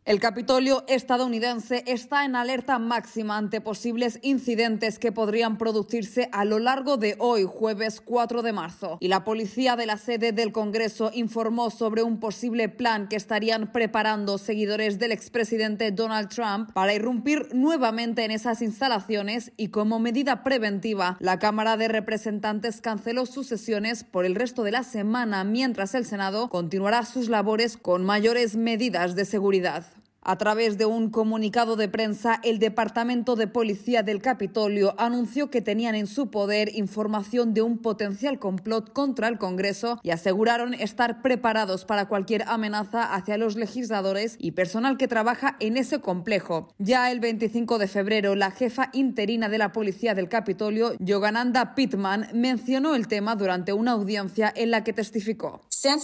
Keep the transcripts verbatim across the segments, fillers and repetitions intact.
El Capitolio estadounidense está en alerta máxima ante posibles incidentes que podrían producirse a lo largo de hoy, jueves cuatro de marzo. Y la policía de la sede del Congreso informó sobre un posible plan que estarían preparando seguidores del expresidente Donald Trump para irrumpir nuevamente en esas instalaciones y, como medida preventiva, la Cámara de Representantes canceló sus sesiones por el resto de la semana, mientras el Senado continuará sus labores con mayores medidas de seguridad. A través de un comunicado de prensa, el Departamento de Policía del Capitolio anunció que tenían en su poder información de un potencial complot contra el Congreso y aseguraron estar preparados para cualquier amenaza hacia los legisladores y personal que trabaja en ese complejo. Ya el veinticinco de febrero, la jefa interina de la Policía del Capitolio, Yogananda Pittman, mencionó el tema durante una audiencia en la que testificó.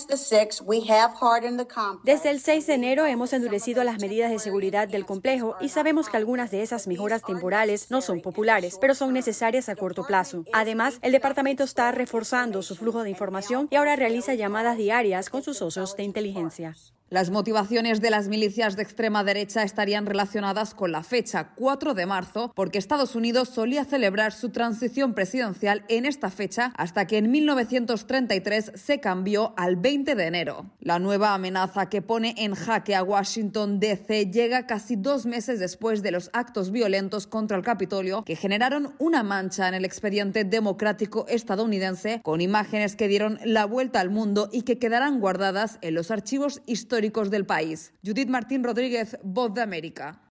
Desde el seis de enero hemos endurecido las medidas de seguridad del complejo y sabemos que algunas de esas mejoras temporales no son populares, pero son necesarias a corto plazo. Además, el departamento está reforzando su flujo de información y ahora realiza llamadas diarias con sus socios de inteligencia. Las motivaciones de las milicias de extrema derecha estarían relacionadas con la fecha cuatro de marzo, porque Estados Unidos solía celebrar su transición presidencial en esta fecha hasta que en mil novecientos treinta y tres se cambió al veinte de enero. La nueva amenaza que pone en jaque a Washington D C llega casi dos meses después de los actos violentos contra el Capitolio que generaron una mancha en el expediente democrático estadounidense, con imágenes que dieron la vuelta al mundo y que quedarán guardadas en los archivos históricos del país. Judith Martín Rodríguez, Voz de América.